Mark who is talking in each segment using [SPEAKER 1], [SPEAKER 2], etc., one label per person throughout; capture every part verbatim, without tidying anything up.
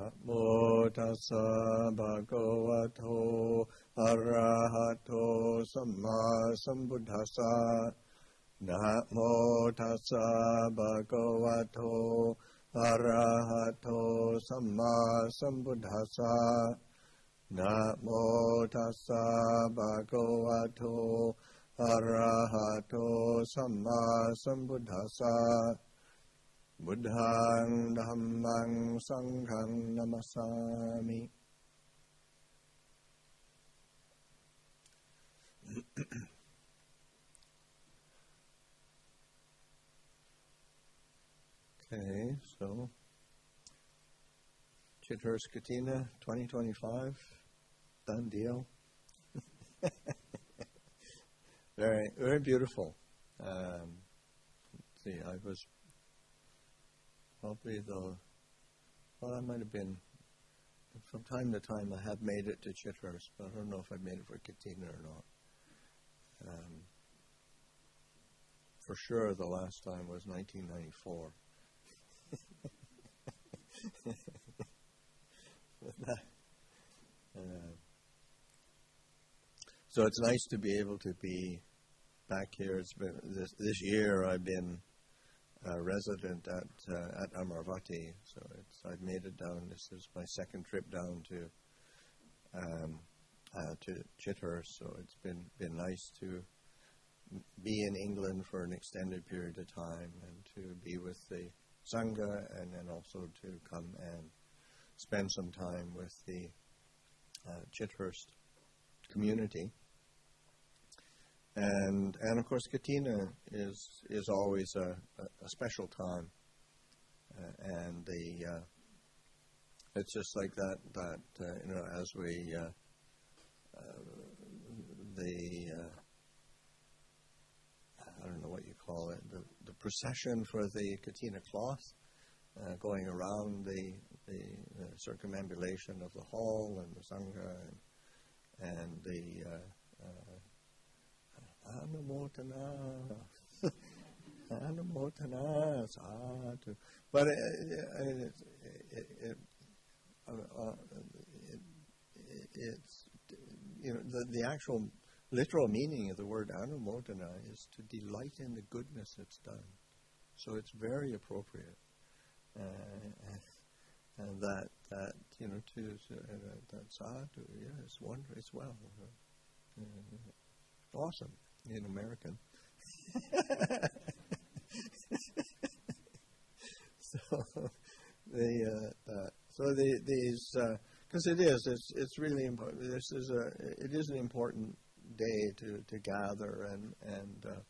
[SPEAKER 1] Namo tassa bhagavato arahato samma sambuddhassa. Namo tassa bhagavato arahato samma sambuddhassa. Namo tassa bhagavato arahato samma sambuddhassa. Buddhaṃ Dhammaṃ Sanghaṃ Namasami. Okay, so Chithurst Katina twenty twenty-five, done deal. very, very beautiful. Um, let's see, I was probably the, well, I might have been, from time to time I have made it to Chithurst, but I don't know if I made it for Katina or not. Um, for sure the last time was nineteen ninety-four. uh, so it's nice to be able to be back here. It's been this, this year I've been a resident at uh, at Amaravati, so it's I've made it down. This is my second trip down to um, uh, to Chithurst, so it's been been nice to be in England for an extended period of time and to be with the Sangha, and then also to come and spend some time with the uh, Chithurst community. And and of course, Katina is is always a, a, a special time, uh, and the uh, it's just like that that uh, you know as we uh, uh, the uh, I don't know what you call it, the, the procession for the Katina cloth, uh, going around the, the uh, circumambulation of the hall and the Sangha and, and the uh, uh, Anumotana, Anumotana, Sadhu. But it, it, it, it, uh, uh, it, it's, you know, the, the actual literal meaning of the word anumodana is to delight in the goodness that's done. So it's very appropriate. Uh, and that, that, you know, to, uh, that sadhu, yeah, it's wonderful, it's well. Uh, uh, awesome in American. so, the, uh, uh, so the, these, because uh, it is, it's, it's really important. This is a, it is an important day to, to gather and and uh,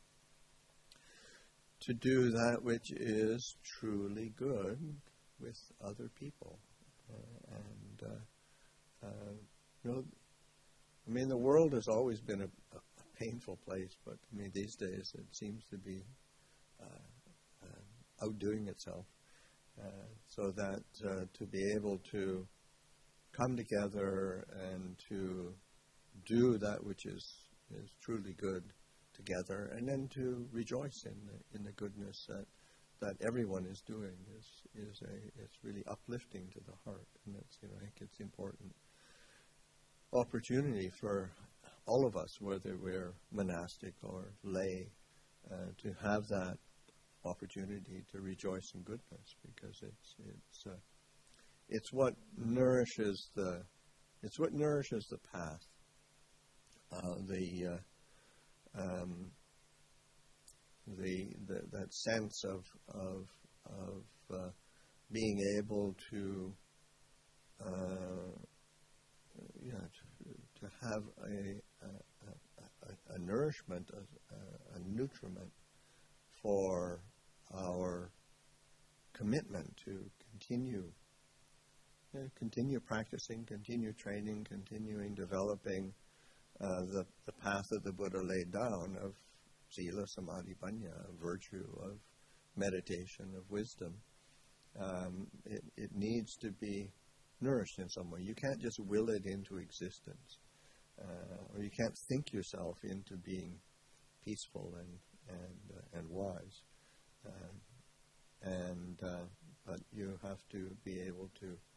[SPEAKER 1] to do that which is truly good with other people, uh, and uh, uh, you know, I mean, the world has always been a, a painful place, but I mean, these days it seems to be uh, uh, outdoing itself. Uh, so that uh, to be able to come together and to do that which is, is truly good together, and then to rejoice in the, in the goodness that that everyone is doing is is a it's really uplifting to the heart, and it's you know I think it's important opportunity for all of us, whether we're monastic or lay, uh, to have that opportunity to rejoice in goodness, because it's it's uh, it's what nourishes the it's what nourishes the path. Uh, the, uh, um, the the that sense of of of uh, being able to uh, yeah to, to have a a, a, a nourishment, a, a nutriment for our commitment to continue you know, continue practicing, continue training, continuing developing Uh, the, the path that the Buddha laid down of sila, samadhi, panya, of virtue, of meditation, of wisdom. Um, it, it needs to be nourished in some way. You can't just will it into existence, uh, or you can't think yourself into being peaceful and and uh, and wise. Um, and uh, but you have to be able to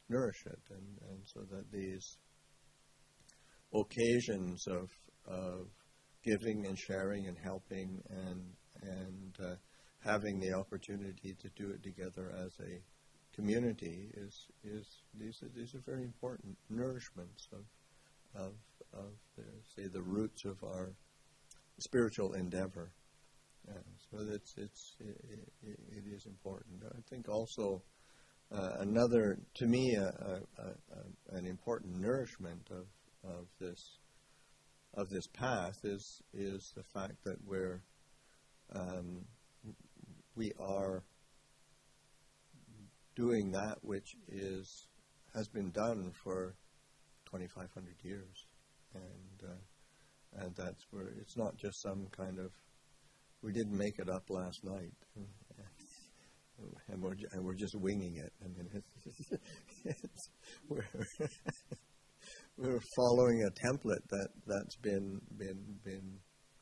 [SPEAKER 1] nourish it, and, and so that these occasions of of giving and sharing and helping and and uh, having the opportunity to do it together as a community is is these are these are very important nourishments of of of the, say the roots of our spiritual endeavor. Uh, so it's it's it, it, it is important. I think also uh, another to me a, a, a, an important nourishment of of this of this path is is the fact that we're um, we are doing that which is has been done for twenty-five hundred years, and uh, and that's where it's not just some kind of we didn't make it up last night, and we're and we're just winging it. I mean, it's, it's, we're we're following a template that that's been been been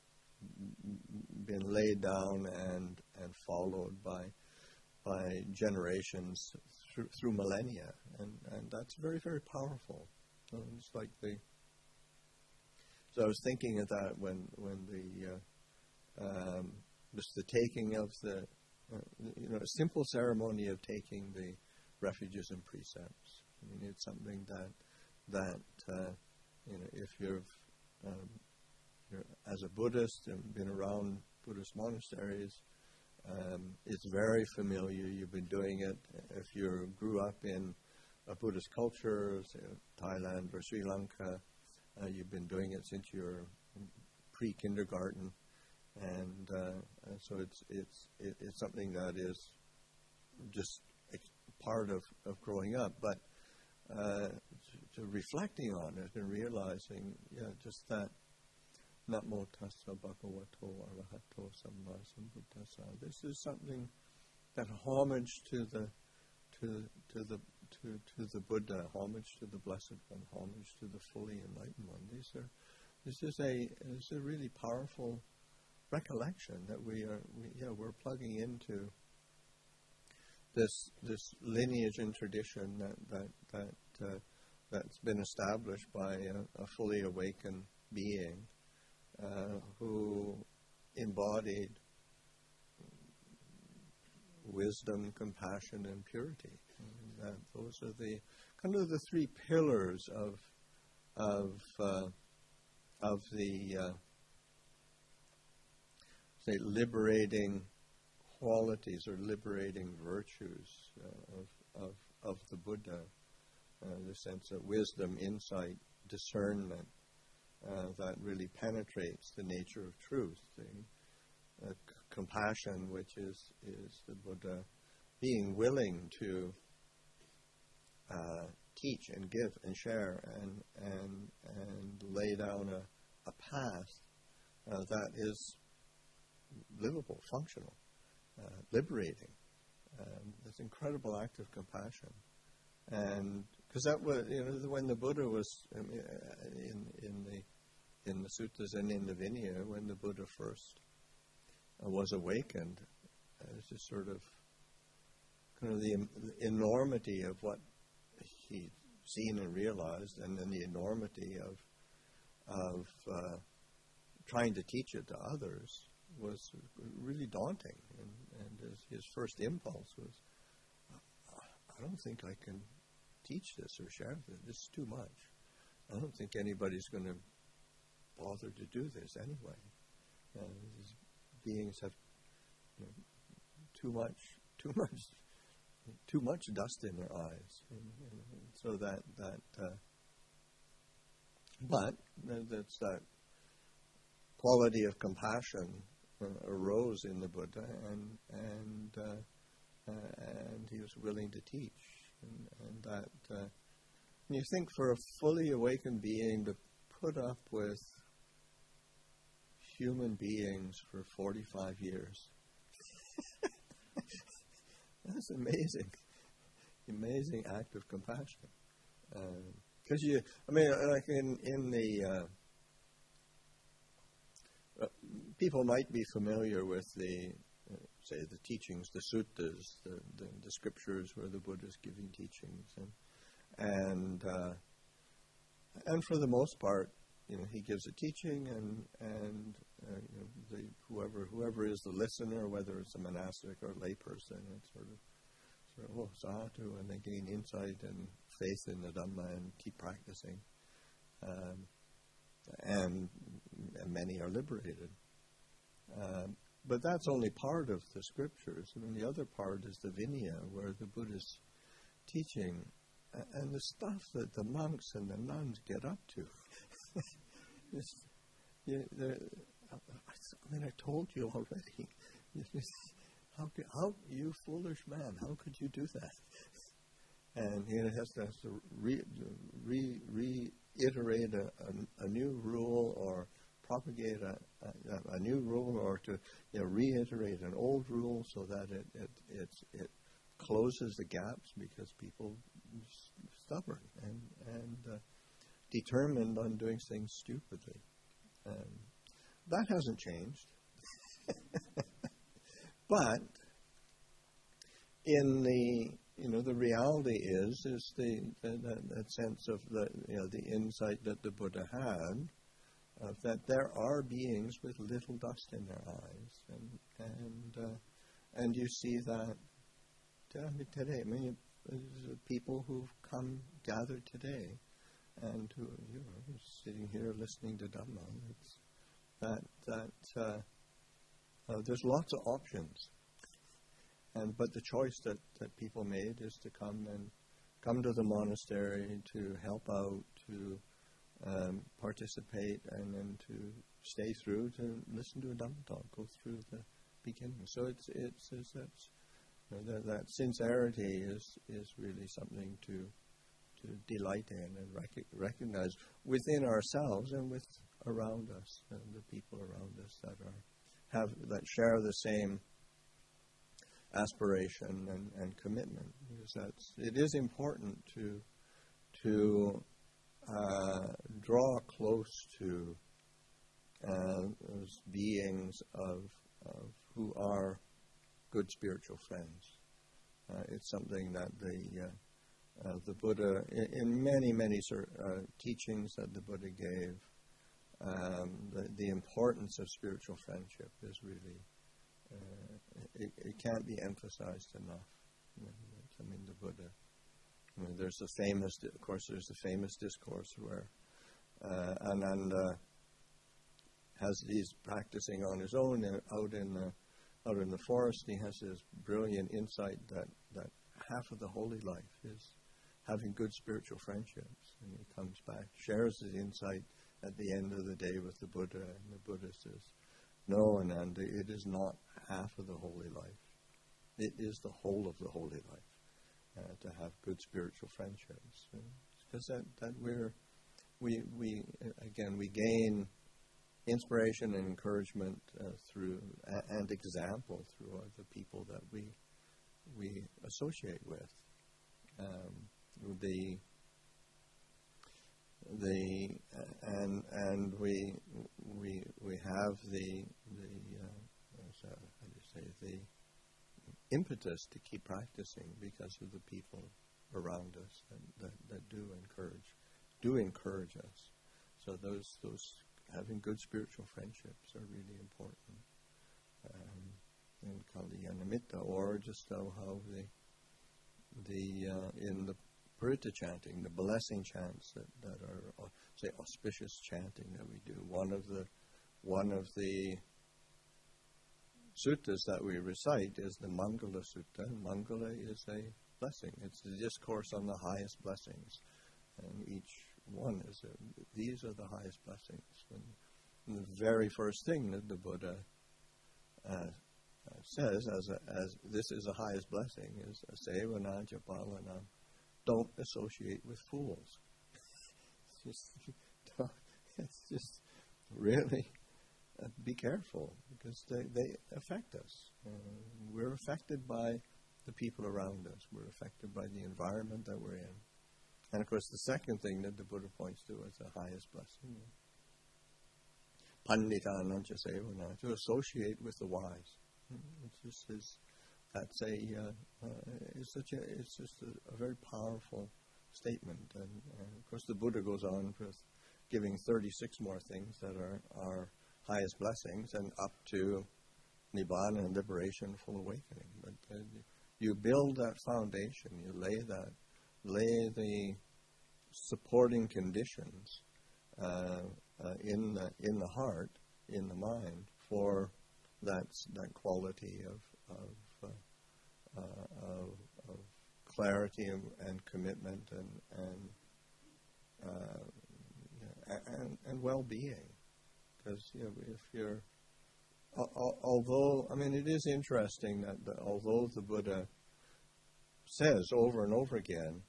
[SPEAKER 1] been laid down and and followed by by generations through, through millennia, and and that's very very powerful. So it's like the. So I was thinking of that when when the uh, um, just the taking of the uh, you know a simple ceremony of taking the refuges and precepts. I mean, it's something that that uh, you know if you've um, you're, as a Buddhist and been around Buddhist monasteries, um, it's very familiar. You've been doing it. If you grew up in a Buddhist culture, say Thailand or Sri Lanka, uh, you've been doing it since you were pre-kindergarten, and, uh, and so it's it's it, it's something that is just part of, of growing up. But uh, to, to reflecting on it and realizing, yeah, just that. Namo tassa bhagavato arahato samma sambuddhassa. This is something that homage to the to to the to to the Buddha, homage to the Blessed One, homage to the fully enlightened one. These are this is a this is a really powerful recollection that we are we, yeah we're plugging into this this lineage and tradition that that that uh, that's been established by a, a fully awakened being. Uh, who embodied wisdom, compassion, and purity. And that those are the kind of the three pillars of of uh, of the uh, say liberating qualities or liberating virtues uh, of of of the Buddha. Uh, the sense of wisdom, insight, discernment. Uh, that really penetrates the nature of truth. The uh, c- compassion, which is, is the Buddha being willing to uh, teach and give and share and and and lay down a, a path uh, that is livable, functional, uh, liberating. Um, this incredible act of compassion. And because that was, you know, when the Buddha was um, in in the in the suttas and in the Vinaya, when the Buddha first uh, was awakened, uh, it's just sort of kind of the, um, the enormity of what he'd seen and realized, and then the enormity of of uh, trying to teach it to others was really daunting. And, and his, his first impulse was, I don't think I can teach this or share this. This is too much. I don't think anybody's going to bother to do this anyway. Uh, these beings have you know, too much, too much, too much dust in their eyes, and, and, and so that that. Uh, but that's that quality of compassion uh, arose in the Buddha, and and uh, uh, and he was willing to teach. And, and that, uh, and you think for a fully awakened being to put up with human beings for forty-five years, that's amazing, amazing act of compassion. Because uh, you, I mean, like in in the uh, uh, people might be familiar with the. Say the teachings, the suttas, the, the, the scriptures where the Buddha is giving teachings, and and uh, and for the most part, you know, he gives a teaching, and and uh, you know, the, whoever whoever is the listener, whether it's a monastic or a lay person, it's sort of sort of oh sadhu, and they gain insight and faith in the Dhamma and keep practicing, um, and, and many are liberated. Um, but that's only part of the scriptures. I mean, the other part is the Vinaya, where the Buddha's teaching, uh, and the stuff that the monks and the nuns get up to. It's, you, I mean, I told you already. How, could, how, you foolish man, how could you do that? And he has to, has to re, re, reiterate a, a, a new rule, or propagate a, a, a new rule, or to you know, reiterate an old rule, so that it it, it it closes the gaps, because people are stubborn and and uh, determined on doing things stupidly. Um, that hasn't changed. But in the you know the reality is is the, the that, that sense of the you know the insight that the Buddha had, of that there are beings with little dust in their eyes, and and uh, and you see that I mean, today. I mean, people who've come gathered today, and who you know sitting here listening to Dhamma. It's that that uh, uh, there's lots of options, and but the choice that, that people made is to come and come to the monastery, to help out, to um, participate, and then to stay through, to listen to a Dhamma talk, go through the beginning. So it's it's, it's that's you know, that, that sincerity is is really something to to delight in and rec- recognize within ourselves and with around us, and the people around us that are have that share the same aspiration and, and commitment. Because that's it is important to to uh, draw close to uh, those beings of, of who are good spiritual friends. Uh, it's something that the uh, uh, the Buddha, in, in many many uh, teachings that the Buddha gave, um, the, the importance of spiritual friendship is really uh, it, it can't be emphasized enough. You know, I mean, the Buddha. I mean, there's the famous, of course, there's the famous discourse where uh, Ananda has he's practicing on his own uh, out in the out in the forest. He has this brilliant insight that, that half of the holy life is having good spiritual friendships. And he comes back, shares his insight at the end of the day with the Buddha, and the Buddha says, "No, Ananda, it is not half of the holy life. It is the whole of the holy life." Uh, to have good spiritual friendships, because that, that we're we we again we gain inspiration and encouragement uh, through uh, and example through uh, the people that we we associate with. Um, the the uh, and and we we we have the the uh, how do you say the impetus to keep practicing because of the people around us that, that, that do encourage do encourage us. So those those having good spiritual friendships are really important. Um, in Kalyanamitta, or just how, how the the uh, in the Purita chanting, the blessing chants that, that are uh, say auspicious chanting that we do. One of the one of the suttas that we recite is the Mangala Sutta. Mangala is a blessing. It's the discourse on the highest blessings. And each one is a, these are the highest blessings. And, and the very first thing that the Buddha uh, uh, says, as a, as this is the highest blessing, is Asevana Japalana. Don't associate with fools. It's just, it's just really... Uh, be careful, because they, they affect us. Uh, we're affected by the people around us. We're affected by the environment that we're in. And of course, the second thing that the Buddha points to as the highest blessing, Pandita Ananchasevana, to associate with the wise. It's just is that's a uh, uh, it's such a it's just a, a very powerful statement. And, and of course, the Buddha goes on with giving thirty-six more things that are our highest blessings, and up to Nibbana and liberation, full awakening. But uh, you build that foundation, you lay that, lay the supporting conditions uh, uh, in the in the heart, in the mind, for that that quality of of, uh, uh, of, of clarity and, and commitment and and, uh, and and well-being. Because you know, if you're al- although I mean it is interesting that the, although the Buddha says over and over again,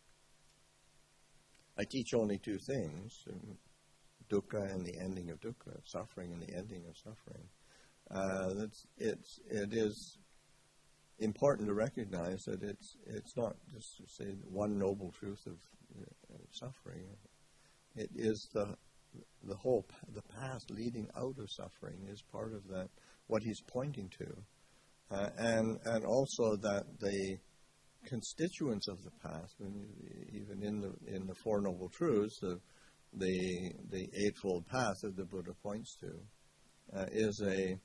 [SPEAKER 1] I teach only two things, dukkha and the ending of dukkha, suffering and the ending of suffering. Uh, it's, it's, it is important to recognize that it's, it's not just to say one noble truth of uh, suffering. It is the, the whole, the path leading out of suffering is part of that, what he's pointing to. Uh, and, and also that the constituents of the path, when you, even in the in the Four Noble Truths, the the, the Eightfold Path that the Buddha points to uh, is a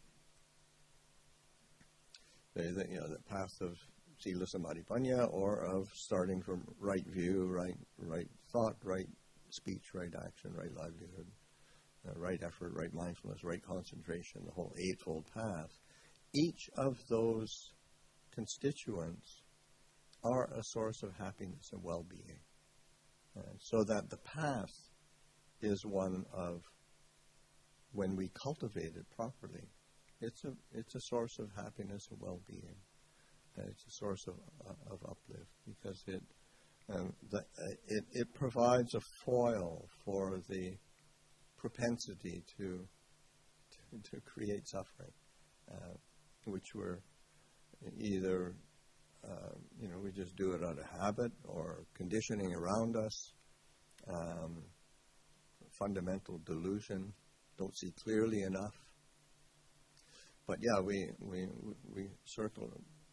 [SPEAKER 1] the, the, you know the path of Sila Samadhi Panya, or of starting from right view, right right thought, right speech, right action, right livelihood, uh, right effort, right mindfulness, right concentration, the whole Eightfold Path. Each of those constituents are a source of happiness and well-being. Uh, so that the path is one of, when we cultivate it properly, it's a it's a source of happiness and well-being. Uh, it's a source of uh, of uplift because it um, the, uh, it it provides a foil for the propensity to to, to create suffering, uh, which we're either Uh, you know, we just do it out of habit or conditioning around us, um, fundamental delusion, don't see clearly enough. But yeah, we we we circle.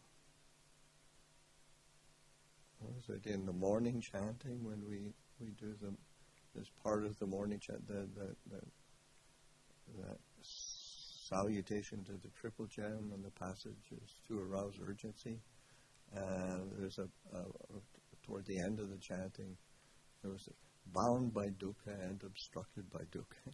[SPEAKER 1] What was it in the morning chanting when we, we do the as part of the morning chant the the, the the salutation to the triple gem and the passages to arouse urgency. Uh, there's a, a, a toward the end of the chanting, there was a, bound by dukkha and obstructed by dukkha.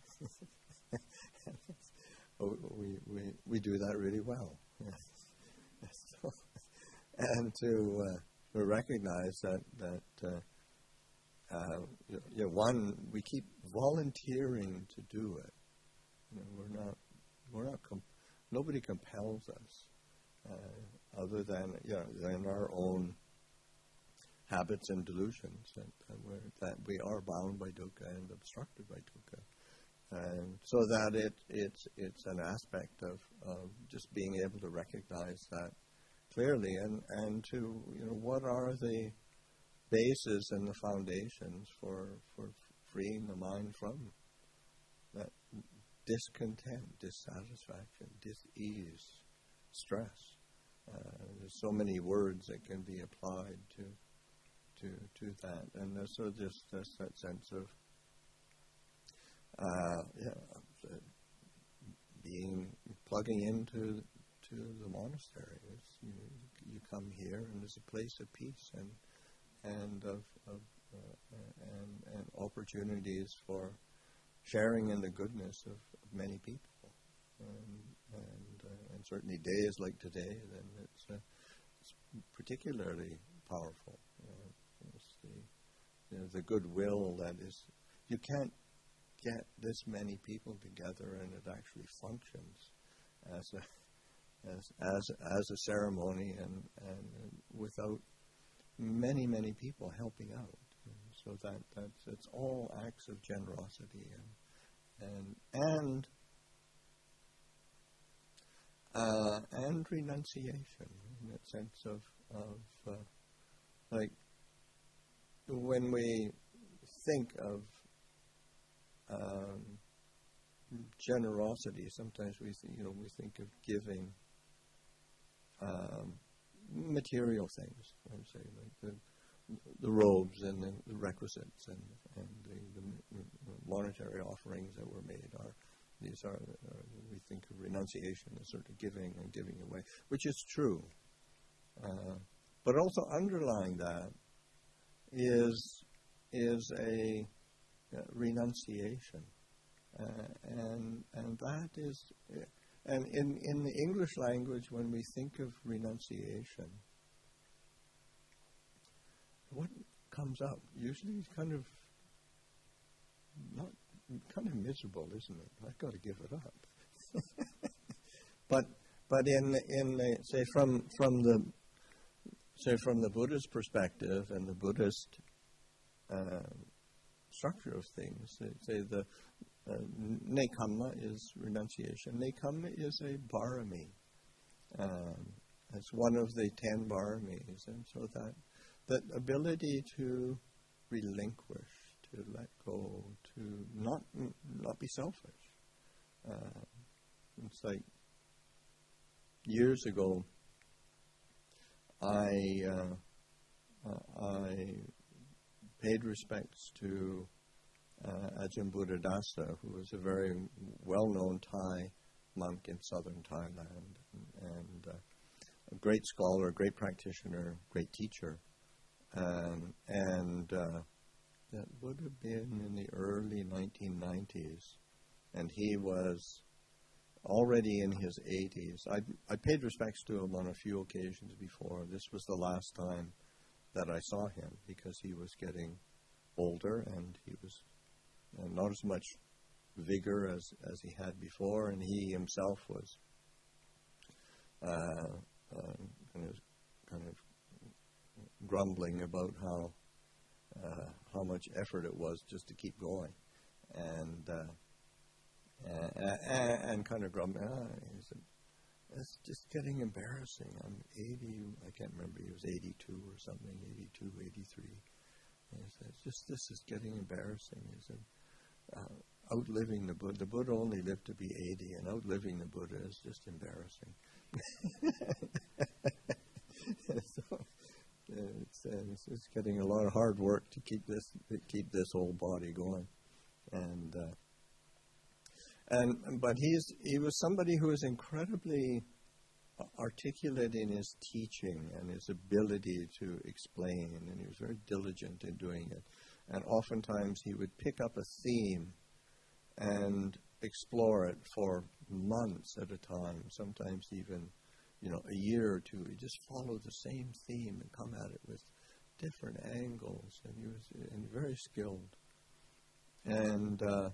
[SPEAKER 1] we, we we do that really well, so, and to, uh, to recognize that that uh, uh, you know, one we keep volunteering to do it. You know, we're not we're not com- nobody compels us. Uh, other than you know, than our own habits and delusions, and, and we're, that we are bound by dukkha and obstructed by dukkha, and so that it it's it's an aspect of, of just being able to recognize that clearly, and, and to you know what are the bases and the foundations for for freeing the mind from that discontent, dissatisfaction, dis-ease, stress. Uh, there's so many words that can be applied to to to that, and there's sort of just, just that sense of uh, yeah, being plugging into to the monastery. It's, you know, you come here, and there's a place of peace and and of, of uh, and and opportunities for sharing in the goodness of, of many people. And, and, uh, and certainly days like today, then it's, uh, it's particularly powerful. Uh, it's the, you know, the goodwill that is, you can't get this many people together and it actually functions as a as as, as a ceremony and, and, and without many, many people helping out. And so that that's it's all acts of generosity and and and Uh, and renunciation, in that sense of, of uh, like, when we think of um, generosity, sometimes we, th- you know, we think of giving um, material things. I would say, like the the robes and the, the requisites, and, and the, the monetary offerings that were made are, these are, uh, we think of renunciation as sort of giving and giving away, which is true. Uh, but also underlying that is, is a uh, renunciation. Uh, and, and that is, uh, and in, in the English language, when we think of renunciation, what comes up usually is kind of not kind of miserable, isn't it? I've got to give it up. but but in in the, say from from the say from the Buddhist perspective and the Buddhist uh, structure of things, say, say the uh, nekamma is renunciation. Nekamma is a barami. Um, it's one of the ten baramis, and so that. That ability to relinquish, to let go, to not not be selfish. Uh, it's like years ago, I uh, uh, I paid respects to uh, Ajahn Buddhadasa, who was a very well-known Thai monk in southern Thailand, and, and uh, a great scholar, a great practitioner, great teacher. Um, and uh, that would have been in the early nineteen nineties, and he was already in his eighties. I I paid respects to him on a few occasions before. This was the last time that I saw him because he was getting older and he was uh, not as much vigor as, as he had before, and he himself was uh, uh, kind of kind of grumbling about how uh, how much effort it was just to keep going, and uh, uh, and, and kind of grumbling. Ah, he said, "It's just getting embarrassing. I'm eighty. I can't remember. He was eighty-two or something. eighty-two, eighty-three. And he said, "Just this is getting embarrassing." He said, uh, "Outliving the Buddha. The Buddha only lived to be eighty, and outliving the Buddha is just embarrassing." so, Uh, it's, uh, it's, it's getting a lot of hard work to keep this to keep this old body going, and uh, and but he's he was somebody who was incredibly articulate in his teaching and his ability to explain, and he was very diligent in doing it. And oftentimes he would pick up a theme and explore it for months at a time, sometimes even, you know, a year or two. He just followed the same theme and come at it with different angles, and he was and very skilled. And uh,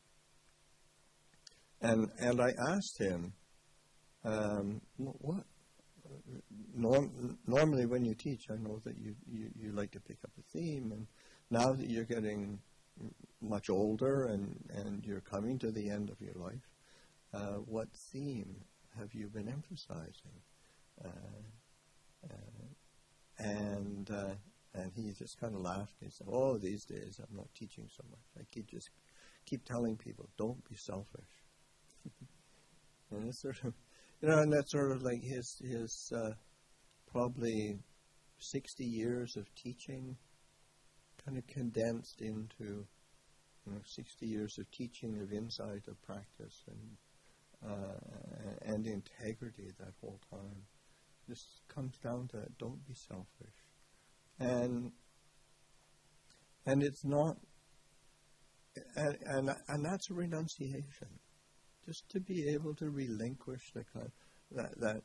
[SPEAKER 1] and and I asked him, um, what? Norm, normally, when you teach, I know that you, you, you like to pick up a theme, and now that you're getting much older and, and you're coming to the end of your life, uh, what theme have you been emphasizing? Uh, uh, and uh, and he just kind of laughed and he said, "Oh, these days I'm not teaching so much. I keep just keep telling people, don't be selfish." And it's sort of, you know, and that's sort of like his his uh, probably sixty years of teaching, kind of condensed into, you know, sixty years of teaching, of insight, of practice, and uh, and integrity that whole time. This comes down to don't be selfish, and and it's not, and and, and that's a renunciation. Just to be able to relinquish the kind that that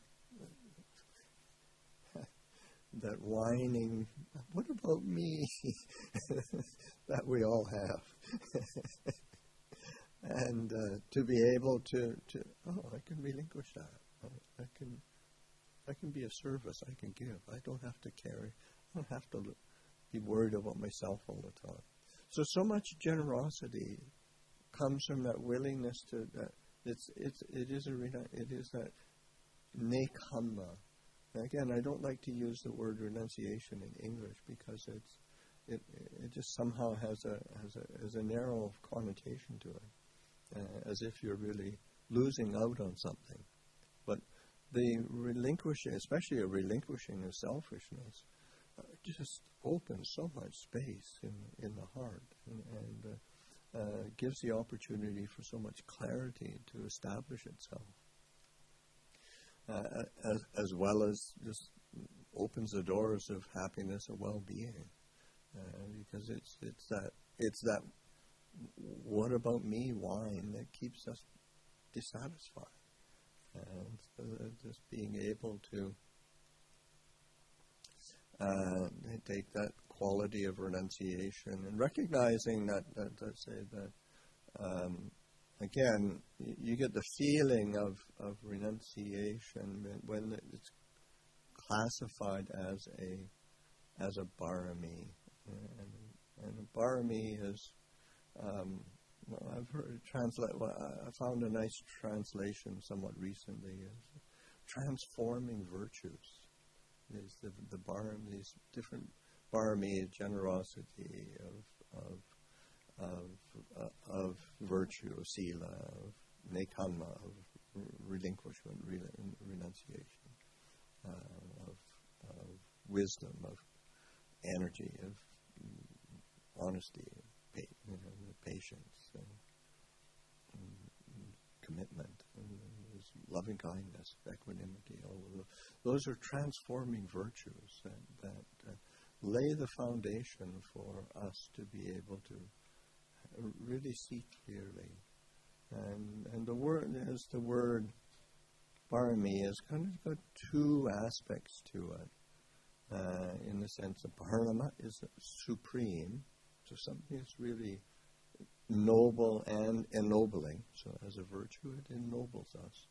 [SPEAKER 1] that whining, what about me, that we all have, and uh, to be able to, to oh, I can relinquish that. I, I can I can be of service. I can give. I don't have to carry. I don't have to be worried about myself all the time. So so much generosity comes from that willingness to that. It's it's it is a it is that nekamma. Again, I don't like to use the word renunciation in English because it's it it just somehow has a has a has a narrow connotation to it, uh, as if you're really losing out on something. But the relinquishing, especially a relinquishing of selfishness, just opens so much space in in the heart, and, and uh, uh, gives the opportunity for so much clarity to establish itself, uh, as, as well as just opens the doors of happiness and well-being, uh, because it's it's that it's that what about me whine that keeps us dissatisfied, and so just being able to Uh, take that quality of renunciation and recognizing that, that let's say that, um, again, y- you get the feeling of, of renunciation when, when it's classified as a as a barami. And, and a barami is, um, well, I've heard translate. Well, I found a nice translation somewhat recently is transforming virtues. Is the the bar these different barami, generosity of of of uh, of virtue, of sila, of nekanma, of r- relinquishment, re- renunciation, uh, of of wisdom, of energy, of mm, honesty, of pa- you know, patience, and, and commitment. And, loving kindness, equanimity, all of those. Those are transforming virtues that, that uh, lay the foundation for us to be able to really see clearly. And and the word, as the word barami, has kind of got two aspects to it, uh, in the sense of parama is supreme, so something that's really noble and ennobling. So as a virtue, it ennobles us.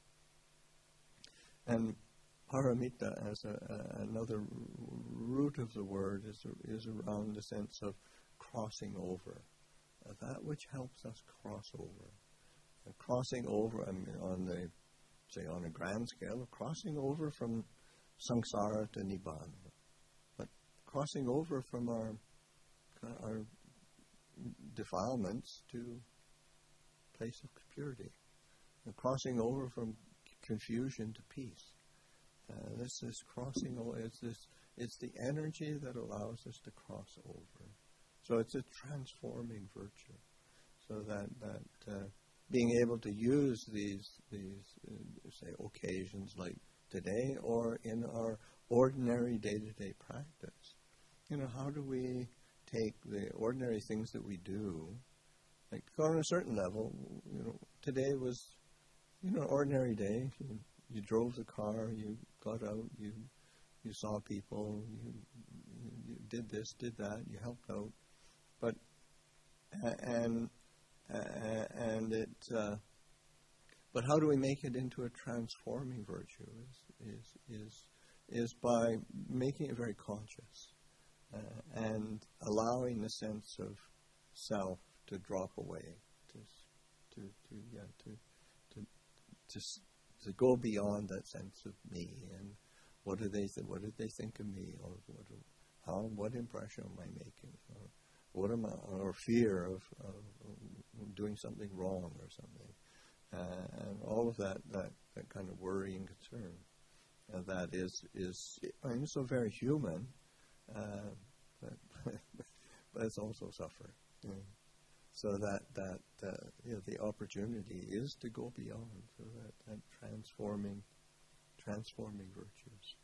[SPEAKER 1] And paramita, as a, a, another root of the word, is is around the sense of crossing over, uh, that which helps us cross over. Uh, crossing over, I mean, on the, say, on a grand scale, crossing over from samsara to nibbana, but crossing over from our our defilements to place of purity, and crossing over from confusion to peace. Uh, this is crossing over. It's this. It's the energy that allows us to cross over. So it's a transforming virtue. So that that uh, being able to use these these uh, say occasions like today, or in our ordinary day-to-day practice, you know, how do we take the ordinary things that we do, like on a certain level, you know, today was, you know, an ordinary day. You, you drove the car, you got out, you you saw people, you, you did this, did that, you helped out. But and and it. Uh, but how do we make it into a transforming virtue? Is is is is by making it very conscious, uh, and allowing the sense of self to drop away, to to to yeah to to to, to go beyond that sense of me, and what do they th- what did they think of me, or what how what impression am I making, or what am I, or fear of, of doing something wrong or something, uh, and all of that, that that kind of worry and concern, uh, that is is I mean, so very human, uh, but but it's also suffering. You know. So that that uh, you know, the opportunity is to go beyond, so that, that transforming transforming virtues,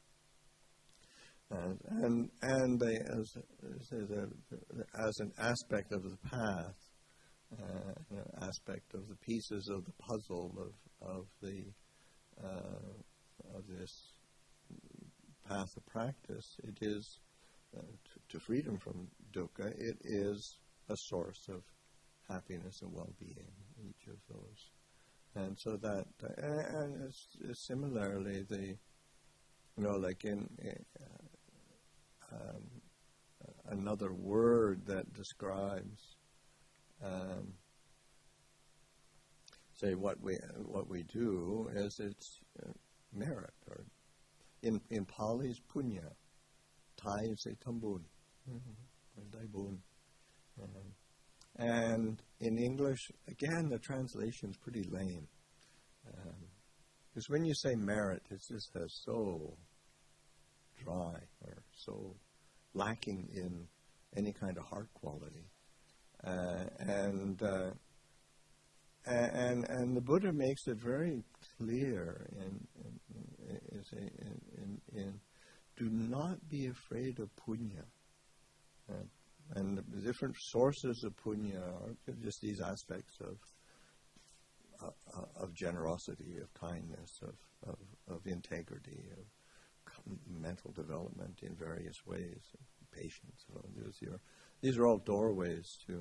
[SPEAKER 1] and and and they, as as, a, as an aspect of the path, uh, an aspect of the pieces of the puzzle of of the uh, of this path of practice, it is uh, to, to freedom from dukkha. It is a source of happiness and well-being, each of those. And so that, uh, and it's, it's similarly, the, you know, like in uh, um, another word that describes, um, say, what we what we do is its uh, merit, or in in Pali is punya, Thai is a tambun, or daibun. Um, And in English, again, the translation is pretty lame. Because um, when you say merit, it just has so dry, or so lacking in any kind of heart quality. Uh, and, uh, and and the Buddha makes it very clear in in, in, in, in do not be afraid of punya. Uh, and the different sources of punya are just these aspects of uh, of generosity, of kindness, of, of, of integrity, of mental development in various ways, patience. So these are these are all doorways to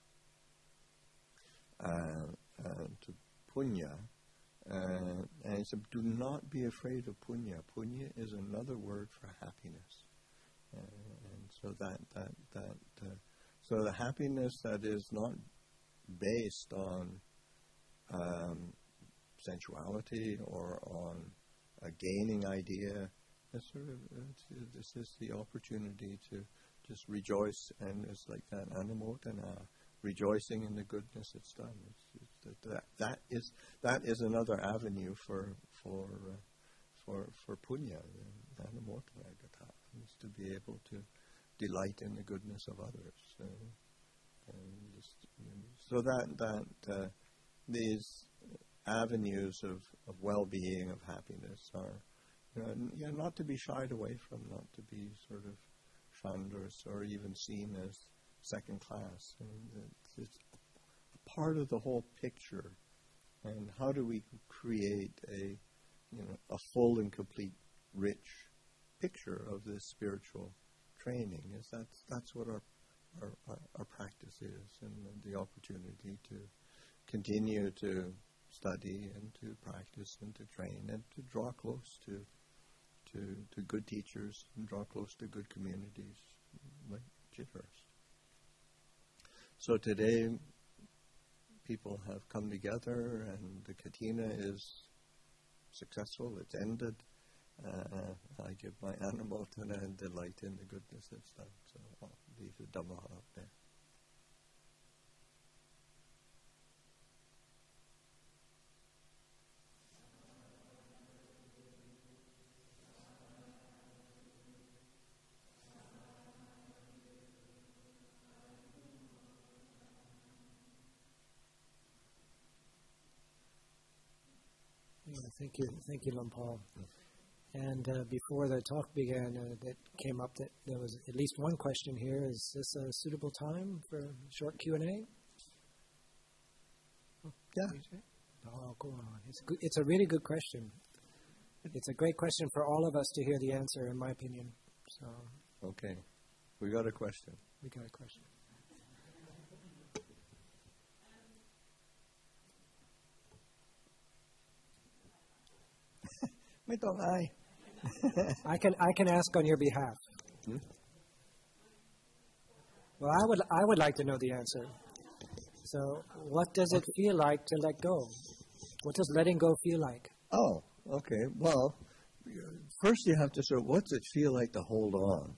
[SPEAKER 1] uh, uh, to punya. Uh, and he said, do not be afraid of punya. Punya is another word for happiness. Uh, and so that that that uh, so the happiness that is not based on um, sensuality or on a gaining idea. That's sort of uh, this is the opportunity to just rejoice, and it's like that anumodana, rejoicing in the goodness it's done. It's, it's that, that that is that is another avenue for for uh, for for punya, anumodana gata, is to be able to delight in the goodness of others. Uh, and just, you know, so that that uh, these avenues of, of well-being, of happiness are. You know, yeah, not to be shied away from, not to be sort of shunned or, or even seen as second class. And it's, it's a part of the whole picture. And how do we create a, you know, a full and complete, rich picture of this spiritual training? Is that's that's what our our, our, our practice is, and the opportunity to continue to study and to practice and to train and to draw close to to, to good teachers and draw close to good communities like Chithurst. So today people have come together and the Katina is successful, it's ended. Uh, I give my anumodana and delight in the goodness that's done. So I'll leave the Dhamma up there.
[SPEAKER 2] Thank you, thank you, Lumpal. And uh, before the talk began, uh, that came up that there was at least one question here. Is this a suitable time for a short Q and A?
[SPEAKER 1] Yeah.
[SPEAKER 2] Oh, go on. It's good. It's a really good question. It's a great question for all of us to hear the answer, in my opinion. So.
[SPEAKER 1] Okay, we got a question.
[SPEAKER 2] We got a question.
[SPEAKER 1] I.
[SPEAKER 2] I can I can ask on your behalf. Hmm? Well, I would I would like to know the answer. So, what does it feel like to let go? What does letting go feel like?
[SPEAKER 1] Oh, okay. Well, first you have to sort of, what's it feel like to hold on?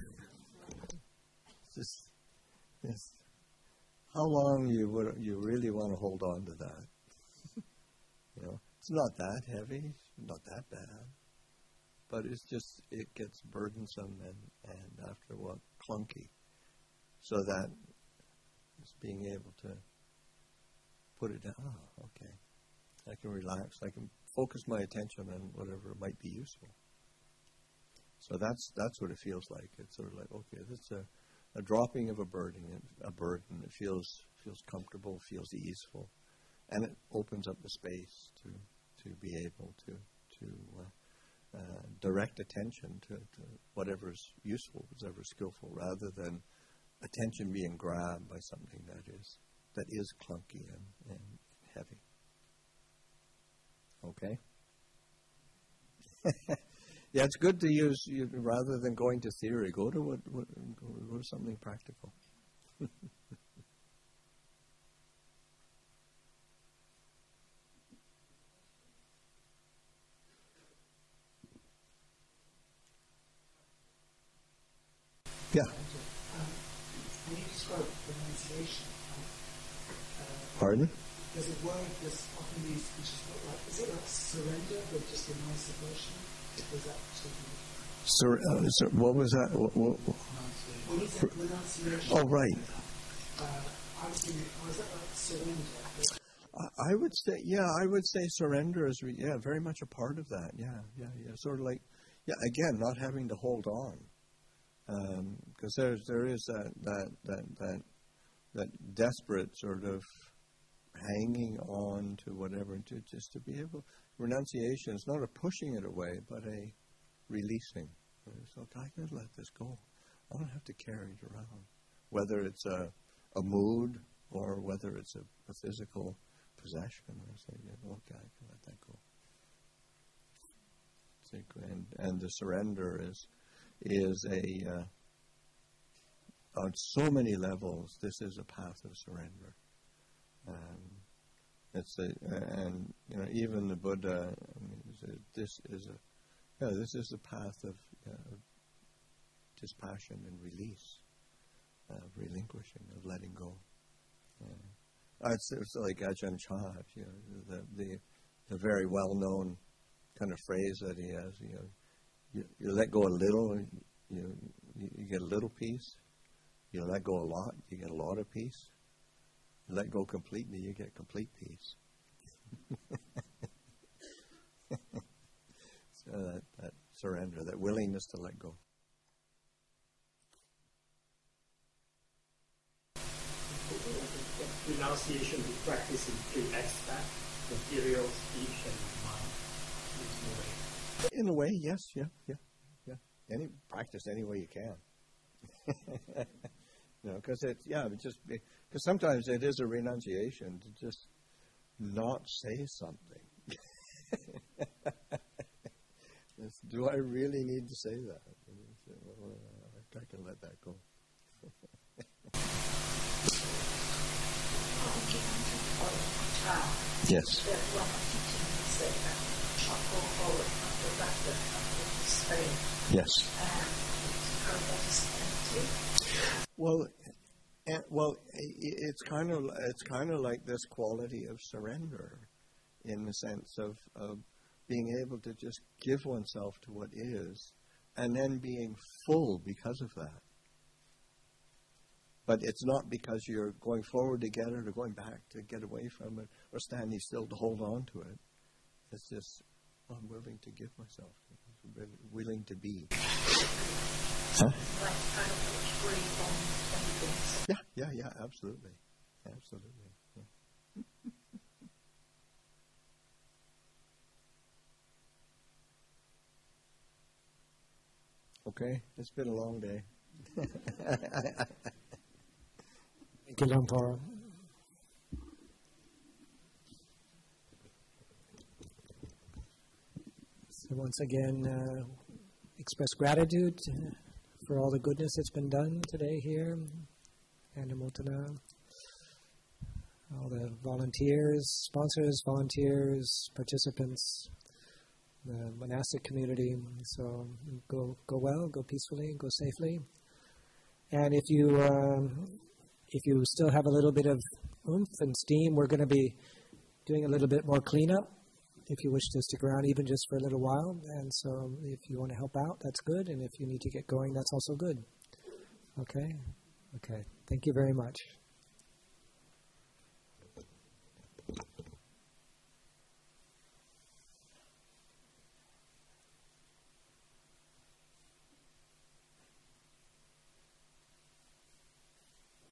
[SPEAKER 1] Just, just how long you would you really want to hold on to that? You know, it's not that heavy. Not that bad, but it's just, it gets burdensome and, and after a while, clunky. So that just being able to put it down, oh, okay, I can relax, I can focus my attention on whatever might be useful. So that's that's what it feels like. It's sort of like, okay, that's a, a dropping of a burden, a burden. It feels feels comfortable, feels easeful, and it opens up the space to to be able to to uh, uh, direct attention to, to whatever's useful, whatever's skillful, rather than attention being grabbed by something that is that is clunky and, and heavy. Okay? Yeah, it's good to use, you, rather than going to theory, go to what, what go, go to something practical. Yeah.
[SPEAKER 3] Um, when you describe renunciation, uh,
[SPEAKER 1] Pardon?
[SPEAKER 3] there's a word that's often used which is not like, is it like surrender, but just a nicer version? Or is that something?
[SPEAKER 1] Sur- uh, sur- what was that? What, what,
[SPEAKER 3] When you said renunciation,
[SPEAKER 1] oh, right.
[SPEAKER 3] uh, I was thinking, was that like surrender?
[SPEAKER 1] I I would say, yeah, I would say surrender is, re- yeah, very much a part of that. Yeah, yeah, yeah. Sort of like, yeah, again, not having to hold on, because there's there is that that that that that desperate sort of hanging on to whatever, to just to be able. Renunciation is not a pushing it away, but a releasing. So I can let this go. I don't have to carry it around, whether it's a a mood or whether it's a, a physical possession. I say, yeah, okay, I can let that go. And and the surrender is is a uh, on so many levels. This is a path of surrender. Um, it's a, and you know, even the Buddha. I mean, this is a yeah, this is the path of uh, dispassion and release, of relinquishing, of letting go. Uh, it's, it's like Ajahn Chah, you know, the, the the very well-known kind of phrase that he has. You know, you, you let go a little, you, you you get a little peace. You let go a lot, you get a lot of peace. You let go completely, you get complete peace. So that, that surrender, that willingness to let go.
[SPEAKER 4] Renunciation we practice in three aspects: material, speech, and mind.
[SPEAKER 1] In a way, yes, yeah, yeah, yeah. Any practice any way you can. You know, because it's yeah, it just because sometimes it is a renunciation to just not say something. It's, do I really need to say that? And you say, well, uh, I can let that go. Yes. Yes. Well, and, well, it's kind of it's kind of like this quality of surrender, in the sense of, of being able to just give oneself to what is, and then being full because of that. But it's not because you're going forward to get it or going back to get away from it or standing still to hold on to it. It's just, I'm willing to give myself, willing to be. Huh? Yeah, yeah, yeah, absolutely. Absolutely. Yeah. Okay, it's been a long day.
[SPEAKER 2] Thank you, Lampara. So once again, uh, express gratitude for all the goodness that's been done today here, Anumotana, all the volunteers, sponsors, volunteers, participants, the monastic community. So go go well, go peacefully, go safely. And if you um, if you still have a little bit of oomph and steam, we're going to be doing a little bit more cleanup. If you wish to stick around even just for a little while. And so if you want to help out, that's good. And if you need to get going, that's also good. Okay? Okay. Thank you very much.